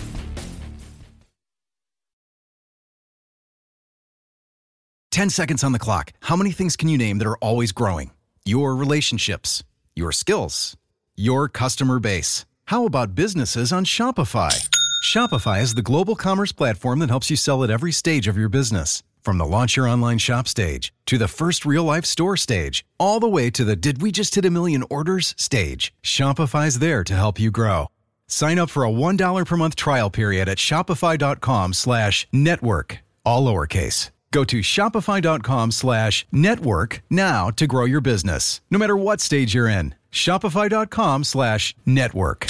Ten seconds on the clock. How many things can you name that are always growing? Your relationships, your skills, your customer base. How about businesses on Shopify? Shopify is the global commerce platform that helps you sell at every stage of your business. From the launch your online shop stage, to the first real-life store stage, all the way to the did we just hit a million orders stage. Shopify's there to help you grow. Sign up for a one dollar per month trial period at shopify.com slash network, all lowercase. Go to shopify.com slash network now to grow your business, no matter what stage you're in. Shopify.com slash network.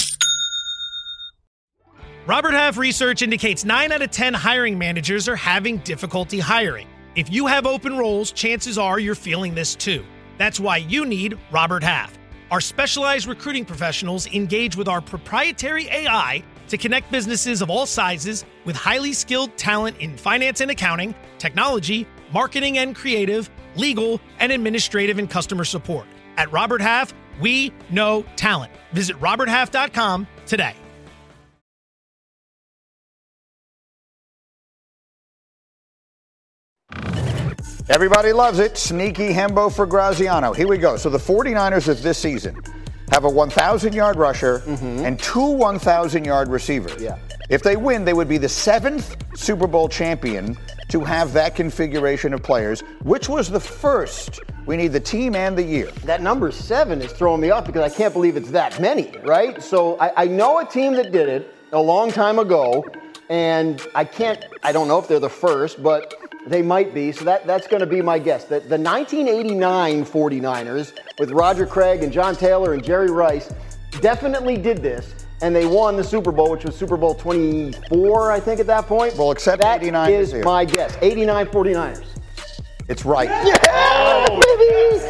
Robert Half research indicates nine out of ten hiring managers are having difficulty hiring. If you have open roles, chances are you're feeling this too. That's why you need Robert Half. Our specialized recruiting professionals engage with our proprietary A I to connect businesses of all sizes with highly skilled talent in finance and accounting, technology, marketing and creative, legal, and administrative and customer support. At Robert Half, we know talent. Visit robert half dot com today. Everybody loves it. Sneaky Hembo for Graziano. Here we go. So the 49ers of this season have a one thousand yard rusher mm-hmm. and two one thousand yard receivers. Yeah. If they win, they would be the seventh Super Bowl champion to have that configuration of players, which was the first. We need the team and the year. That number seven is throwing me off because I can't believe it's that many, right? So I, I know a team that did it a long time ago, and I can't, I don't know if they're the first, but they might be. So that, that's going to be my guess. The, the nineteen eighty-nine 49ers with Roger Craig and John Taylor and Jerry Rice definitely did this. And they won the Super Bowl, which was Super Bowl twenty-four, I think, at that point. Well, except that eighty-nine is here. my guess. eighty-nine 49ers. It's right. Yeah, baby!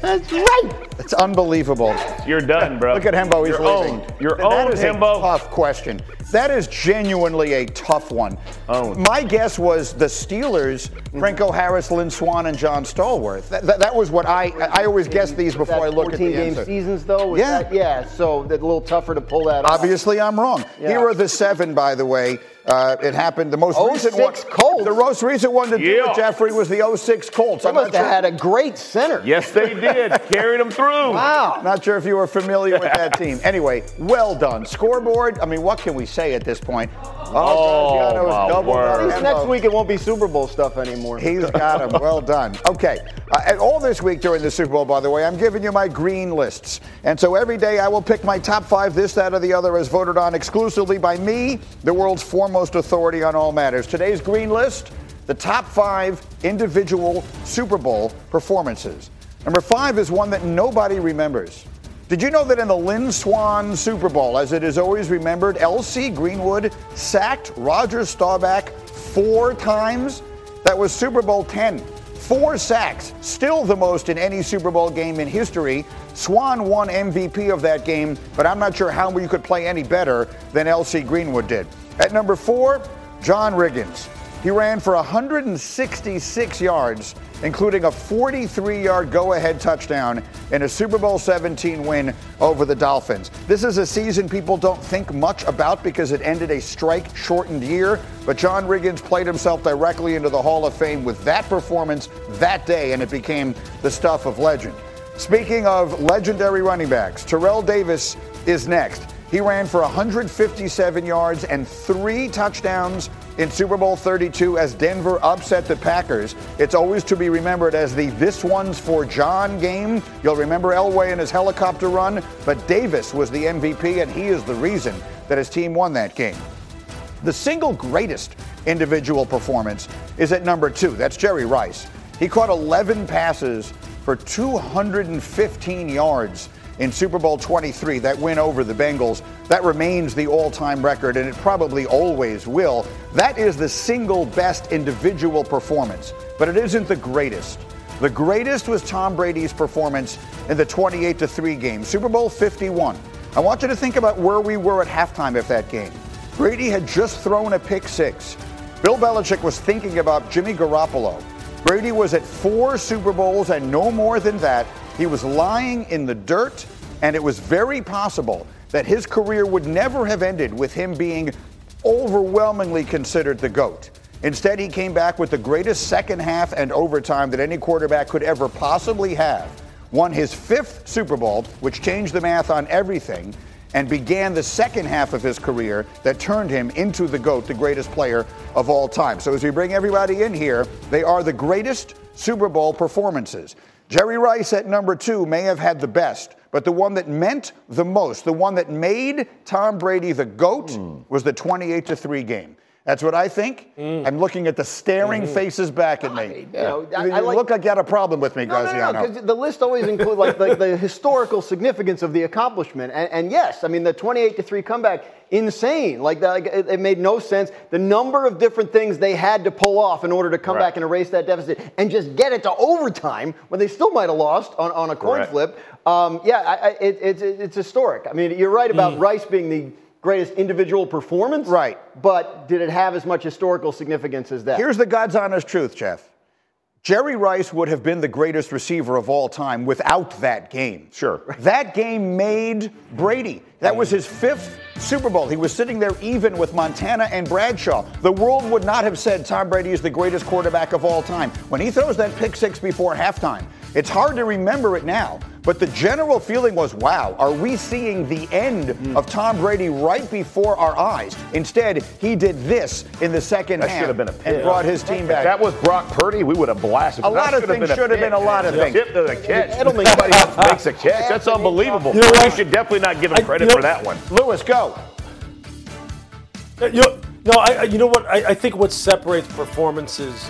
That's right. It's unbelievable. You're done, bro. Look at Hembo. He's You're leaving. owned. You're that owned, is Hembo. a tough question. That is genuinely a tough one. Owned. My guess was the Steelers, Franco Harris, Lynn Swann, and John Stallworth. That, that, that was what I I always guess these before I look at the fourteen game answer. seasons, though? Was Yeah. That, yeah, so that's a little tougher to pull that off. Obviously, I'm wrong. Yeah. Here are the seven, by the way. Uh, it happened. The most recent one. Colts. The most recent one to do Yeah. it, Jeffrey, was the oh six Colts. They I'm must not have sure- had a great center. Yes, they did. Carried them through. Wow. Not sure if you were familiar with that team. Anyway, well done. Scoreboard, I mean, what can we say at this point? Oh, Graziano's my doubled word. up At least Hembo. next week it won't be Super Bowl stuff anymore. He's got him. Well done. Okay. Uh, and all this week during the Super Bowl, by the way, I'm giving you my green lists. And so every day I will pick my top five, this, that, or the other, as voted on exclusively by me, the world's foremost authority on all matters. Today's green list, the top five individual Super Bowl performances. Number five is one that nobody remembers. Did you know that in the Lynn Swann Super Bowl, as it is always remembered, L C Greenwood sacked Roger Staubach four times? That was Super Bowl ten. Four sacks, still the most in any Super Bowl game in history. Swann won M V P of that game, but I'm not sure how you could play any better than L C Greenwood did. At number four, John Riggins. He ran for one hundred sixty-six yards, including a forty-three yard go-ahead touchdown in a Super Bowl seventeen win over the Dolphins. This is a season people don't think much about because it ended a strike-shortened year, but John Riggins played himself directly into the Hall of Fame with that performance that day, and it became the stuff of legend. Speaking of legendary running backs, Terrell Davis is next. He ran for one hundred fifty-seven yards and three touchdowns in Super Bowl thirty-two as Denver upset the Packers. It's always to be remembered as the "This One's for John" game. You'll remember Elway and his helicopter run, but Davis was the M V P, and he is the reason that his team won that game. The single greatest individual performance is at number two. That's Jerry Rice. He caught eleven passes for two hundred fifteen yards in Super Bowl twenty-three, that win over the Bengals. That remains the all-time record, and it probably always will. That is the single best individual performance, but it isn't the greatest. The greatest was Tom Brady's performance in the twenty-eight to three game, Super Bowl fifty-one. I want you to think about where we were at halftime of that game. Brady had just thrown a pick six. Bill Belichick was thinking about Jimmy Garoppolo. Brady was at four Super Bowls and no more than that. He was lying in the dirt, and it was very possible that his career would never have ended with him being overwhelmingly considered the GOAT. Instead, he came back with the greatest second half and overtime that any quarterback could ever possibly have, won his fifth Super Bowl, which changed the math on everything, and began the second half of his career that turned him into the GOAT, the greatest player of all time. So as we bring everybody in here, they are the greatest Super Bowl performances. Jerry Rice at number two may have had the best, but the one that meant the most, the one that made Tom Brady the GOAT, mm. was the twenty-eight to three game. That's what I think. Mm. I'm looking at the staring mm. faces back at me. You know, you I, I like, look like you had a problem with me, no, Graziano. No, no, because the list always includes like the, the historical significance of the accomplishment. And, and yes, I mean the twenty-eight to three comeback, insane. Like, that, like it, it made no sense. The number of different things they had to pull off in order to come right. back and erase that deficit and just get it to overtime when they still might have lost on, on a coin Correct. flip. Um, yeah, I, I, it, it's it's historic. I mean, you're right about mm. Rice being the greatest individual performance. Right. But did it have as much historical significance as that? Here's the God's honest truth, Jeff. Jerry Rice would have been the greatest receiver of all time without that game. Sure. That game made Brady. That was his fifth Super Bowl. He was sitting there even with Montana and Bradshaw. The world would not have said Tom Brady is the greatest quarterback of all time. When he throws that pick six before halftime, it's hard to remember it now, but the general feeling was, wow, are we seeing the end mm. of Tom Brady right before our eyes? Instead, he did this in the second that half should have been a pick. and brought his team if back. that was Brock Purdy, we would have blasted. A lot of things should have been a lot of things. Tip to the catch. Somebody else makes a catch. That's unbelievable. You, know, you should definitely not give him credit I, you know, for that one. Lewis, go. You know, no, I, you know what? I, I think what separates performances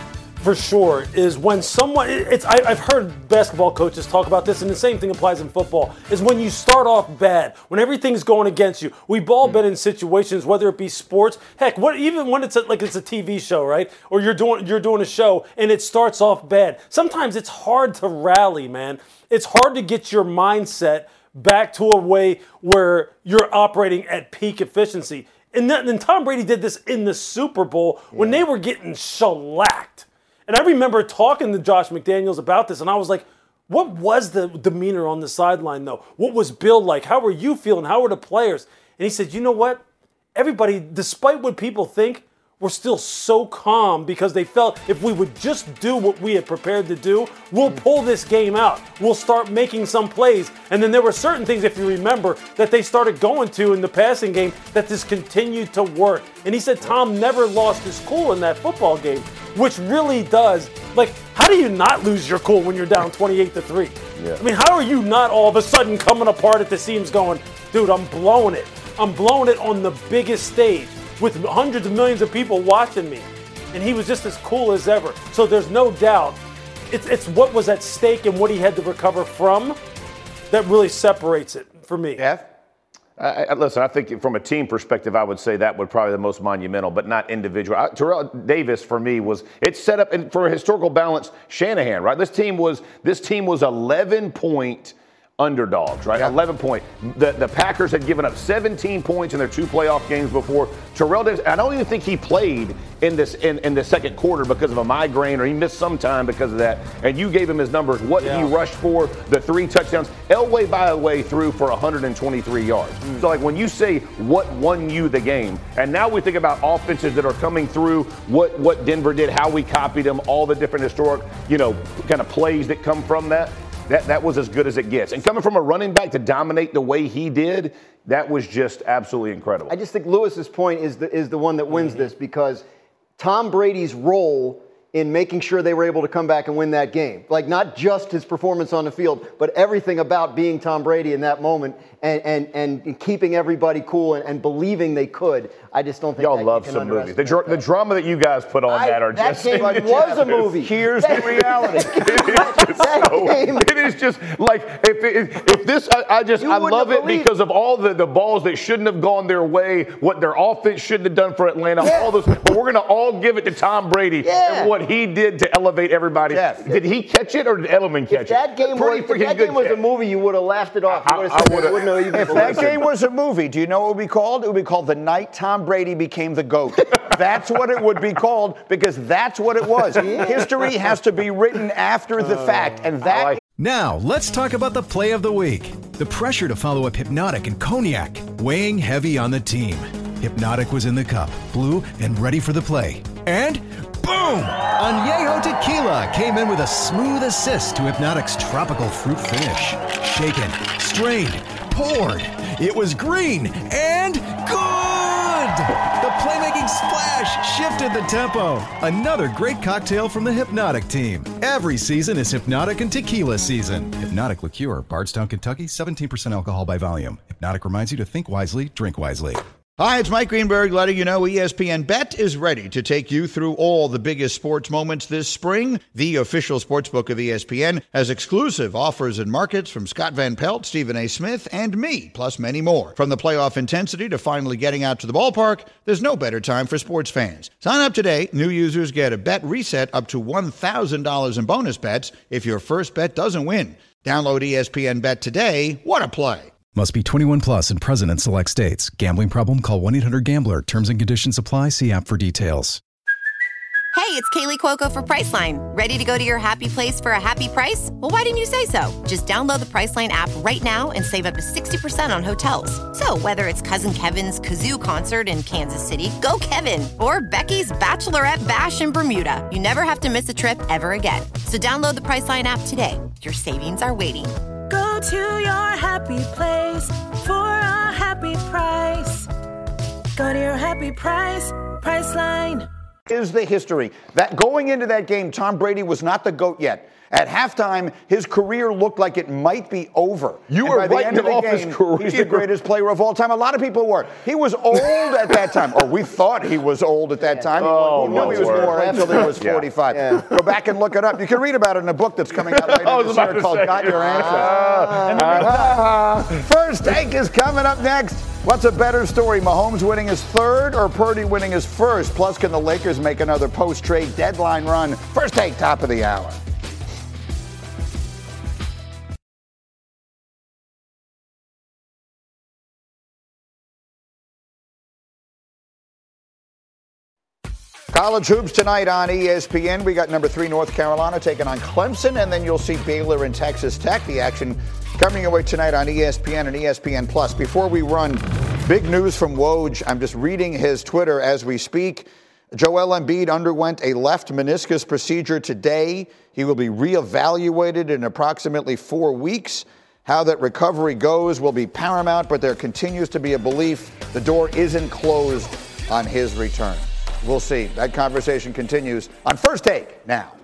for sure is when someone, it's I, I've heard basketball coaches talk about this, and the same thing applies in football, is when you start off bad, when everything's going against you. We've all been in situations, whether it be sports, heck, what even when it's a, like it's a T V show, right? Or you're doing you're doing a show and it starts off bad. Sometimes it's hard to rally, man. It's hard to get your mindset back to a way where you're operating at peak efficiency. And then, and Tom Brady did this in the Super Bowl when yeah. they were getting shellacked. And I remember talking to Josh McDaniels about this, and I was like, what was the demeanor on the sideline, though? What was Bill like? How were you feeling? How were the players? And he said, you know what? Everybody, despite what people think, were still so calm because they felt if we would just do what we had prepared to do, we'll pull this game out. We'll start making some plays. And then there were certain things, if you remember, that they started going to in the passing game that just continued to work. And he said Tom never lost his cool in that football game, which really does. Like, how do you not lose your cool when you're down twenty-eight to three? Yeah. I mean, how are you not all of a sudden coming apart at the seams going, dude, I'm blowing it. I'm blowing it on the biggest stage with hundreds of millions of people watching me. And he was just as cool as ever. So there's no doubt it's it's what was at stake and what he had to recover from that really separates it for me. Yeah. I, I, listen, I think from a team perspective, I would say that would probably be the most monumental, but not individual. I, Terrell Davis, for me, was it's set up in, for a historical balance. Shanahan, right? This team was this team was eleven point underdogs, right? Yeah. eleven point. The the Packers had given up seventeen points in their two playoff games before. Terrell Davis, I don't even think he played in this in, in the second quarter because of a migraine, or he missed some time because of that. And you gave him his numbers, what yeah. he rushed for, the three touchdowns. Elway, by the way, threw for one hundred twenty-three yards. Mm. So, like, when you say what won you the game, and now we think about offenses that are coming through, what what Denver did, how we copied them, all the different historic, you know, kind of plays that come from that. That that was as good as it gets. And coming from a running back to dominate the way he did, that was just absolutely incredible. I just think Lewis's point is the, is the one that wins mm-hmm. this, because Tom Brady's role in making sure they were able to come back and win that game, like not just his performance on the field, but everything about being Tom Brady in that moment and and, and keeping everybody cool and, and believing they could. I just don't think y'all that love some movies. The, dr- the drama that you guys put on I, that are that just game like, was a movie. Here's the reality. It is just so, it is just like if it, if this I, I just You I wouldn't love have it believed- because of all the, the balls that shouldn't have gone their way, what their offense shouldn't have done for Atlanta, Yeah. all those. But we're gonna all give it to Tom Brady Yeah. and what he did to elevate everybody. Jeff. Did he catch it or did Edelman catch If that it? game, Pretty was, if freaking that good game was catch. a movie, you would have laughed it off. You I- would I have said, would've- wouldn't have even If that believed it. game was a movie, do you know what it would be called? It would be called The Night Tom Brady Became the GOAT. That's what it would be called, because that's what it was. History has to be written after the fact, and that like- Now, let's talk about the play of the week. The pressure to follow up Hypnotic and Cognac, weighing heavy on the team. Hypnotic was in the cup, blue, and ready for the play. And boom! Añejo Tequila came in with a smooth assist to Hypnotic's tropical fruit finish. Shaken, strained, poured. It was green and good! The playmaking splash shifted the tempo. Another great cocktail from the Hypnotic team. Every season is Hypnotic and Tequila season. Hypnotic Liqueur, Bardstown, Kentucky, seventeen percent alcohol by volume. Hypnotic reminds you to think wisely, drink wisely. Hi, it's Mike Greenberg letting you know E S P N Bet is ready to take you through all the biggest sports moments this spring. The official sportsbook of E S P N has exclusive offers and markets from Scott Van Pelt, Stephen A. Smith, and me, plus many more. From the playoff intensity to finally getting out to the ballpark, there's no better time for sports fans. Sign up today. New users get a bet reset up to one thousand dollars in bonus bets if your first bet doesn't win. Download E S P N Bet today. What a play. Must be twenty-one plus and present in select states. Gambling problem? Call one eight hundred gambler. Terms and conditions apply. See app for details. Hey, it's Kaylee Cuoco for Priceline. Ready to go to your happy place for a happy price? Well, why didn't you say so? Just download the Priceline app right now and save up to sixty percent on hotels. So whether it's Cousin Kevin's Kazoo Concert in Kansas City, go Kevin, or Becky's Bachelorette Bash in Bermuda, you never have to miss a trip ever again. So download the Priceline app today. Your savings are waiting. Go to your happy place for a happy price. Go to your happy price, Priceline. is the history. That going into that game, Tom Brady was not the GOAT yet. At halftime, his career looked like it might be over. You and were by the writing end of the off game, his career. he's the greatest player of all time. A lot of people were. He was old at that time, or we thought he was old at that time. Oh, we knew he was word. more until he was Yeah. forty-five. Yeah. Go back and look it up. You can read about it in a book that's coming out later I was this about year to called say. Got Your Answer. Ah. First Take is coming up next. What's a better story, Mahomes winning his third or Purdy winning his first? Plus, can the Lakers make another post-trade deadline run? First Take, top of the hour. College hoops tonight on E S P N. We got number three North Carolina taking on Clemson, and then you'll see Baylor and Texas Tech. The action coming away tonight on E S P N and E S P N Plus. Before we run, big news from Woj. I'm just reading his Twitter as we speak. Joel Embiid underwent a left meniscus procedure today. He will be reevaluated in approximately four weeks. How that recovery goes will be paramount, but there continues to be a belief the door isn't closed on his return. We'll see. That conversation continues on First Take now.